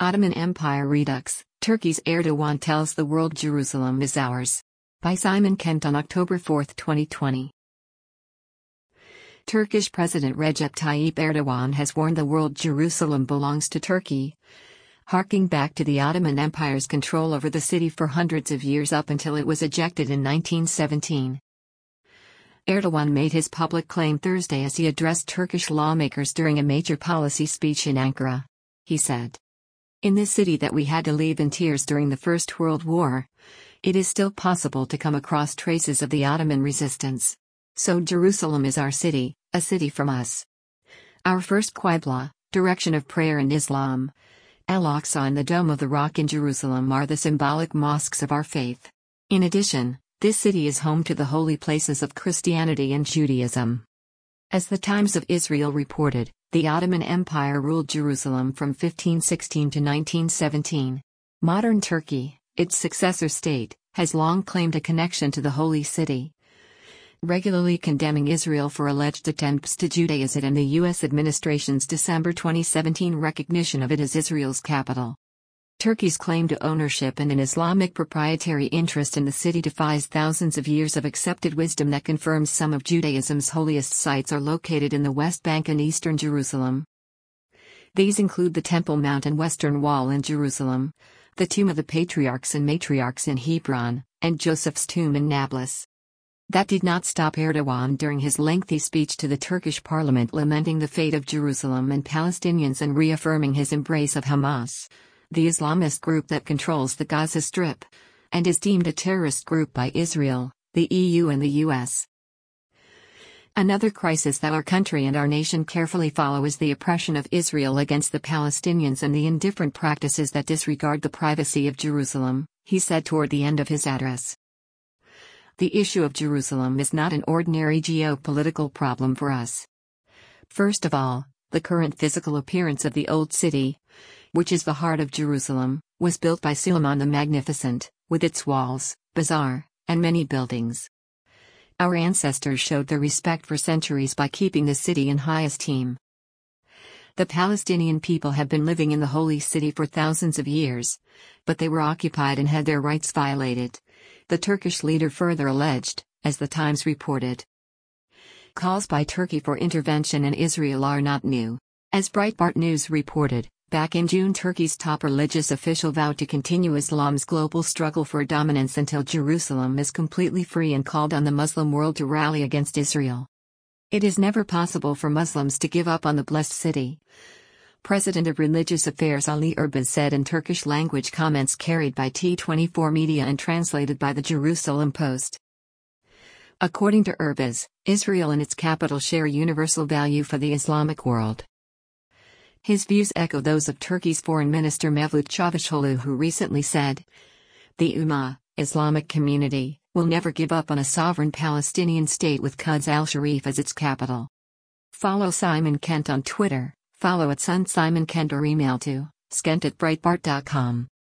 Ottoman Empire Redux, Turkey's Erdogan tells the world Jerusalem is ours. By Simon Kent on October 4, 2020. Turkish President Recep Tayyip Erdogan has warned the world Jerusalem belongs to Turkey, harking back to the Ottoman Empire's control over the city for hundreds of years up until it was ejected in 1917. Erdogan made his public claim Thursday as he addressed Turkish lawmakers during a major policy speech in Ankara. He said, "In this city that we had to leave in tears during the First World War, it is still possible to come across traces of the Ottoman resistance. So Jerusalem is our city, a city from us. Our first Qibla, direction of prayer in Islam, Al-Aqsa and the Dome of the Rock in Jerusalem are the symbolic mosques of our faith. In addition, this city is home to the holy places of Christianity and Judaism." As the Times of Israel reported, the Ottoman Empire ruled Jerusalem from 1516 to 1917. Modern Turkey, its successor state, has long claimed a connection to the Holy City, regularly condemning Israel for alleged attempts to Judaize it and the U.S. administration's December 2017 recognition of it as Israel's capital. Turkey's claim to ownership and an Islamic proprietary interest in the city defies thousands of years of accepted wisdom that confirms some of Judaism's holiest sites are located in the West Bank and eastern Jerusalem. These include the Temple Mount and Western Wall in Jerusalem, the tomb of the patriarchs and matriarchs in Hebron, and Joseph's tomb in Nablus. That did not stop Erdogan during his lengthy speech to the Turkish parliament lamenting the fate of Jerusalem and Palestinians and reaffirming his embrace of Hamas, the Islamist group that controls the Gaza Strip, and is deemed a terrorist group by Israel, the EU and the US. Another crisis that our country and our nation carefully follow is the oppression of Israel against the Palestinians and the indifferent practices that disregard the privacy of Jerusalem, he said toward the end of his address. The issue of Jerusalem is not an ordinary geopolitical problem for us. First of all, the current physical appearance of the Old City, which is the heart of Jerusalem, was built by Suleiman the Magnificent, with its walls, bazaar, and many buildings. Our ancestors showed their respect for centuries by keeping the city in high esteem. The Palestinian people have been living in the Holy City for thousands of years, but they were occupied and had their rights violated, the Turkish leader further alleged, as the Times reported. Calls by Turkey for intervention in Israel are not new. As Breitbart News reported, back in June, Turkey's top religious official vowed to continue Islam's global struggle for dominance until Jerusalem is completely free and called on the Muslim world to rally against Israel. It is never possible for Muslims to give up on the blessed city, President of Religious Affairs Ali Erbaz said in Turkish-language comments carried by T24 Media and translated by the Jerusalem Post. According to Erbaz, Israel and its capital share universal value for the Islamic world. His views echo those of Turkey's Foreign Minister Mevlut Çavuşoğlu, who recently said, "The Ummah, Islamic community, will never give up on a sovereign Palestinian state with Quds al-Sharif as its capital." Follow Simon Kent on Twitter, follow @SunSimonKent or email to skent@breitbart.com.